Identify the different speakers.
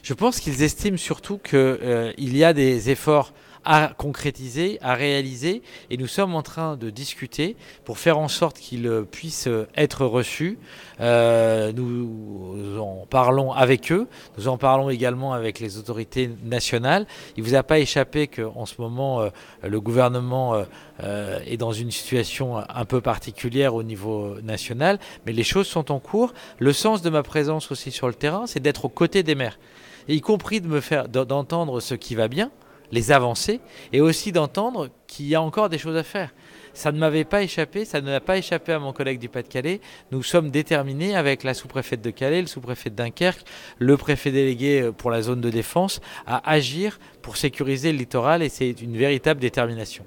Speaker 1: Je pense qu'ils estiment surtout qu'il y a des efforts à concrétiser, à réaliser, et nous sommes en train de discuter pour faire en sorte qu'ils puissent être reçus. Nous en parlons avec eux, nous en parlons également avec les autorités nationales. Il ne vous a pas échappé qu'en ce moment, le gouvernement est dans une situation un peu particulière au niveau national, mais les choses sont en cours. Le sens de ma présence aussi sur le terrain, c'est d'être aux côtés des maires, et y compris d'entendre ce qui va bien, les avancées, et aussi d'entendre qu'il y a encore des choses à faire. Ça ne m'avait pas échappé, ça ne m'a pas échappé à mon collègue du Pas-de-Calais. Nous sommes déterminés avec la sous-préfète de Calais, le sous-préfet de Dunkerque, le préfet délégué pour la zone de défense, à agir pour sécuriser le littoral, et c'est une véritable détermination.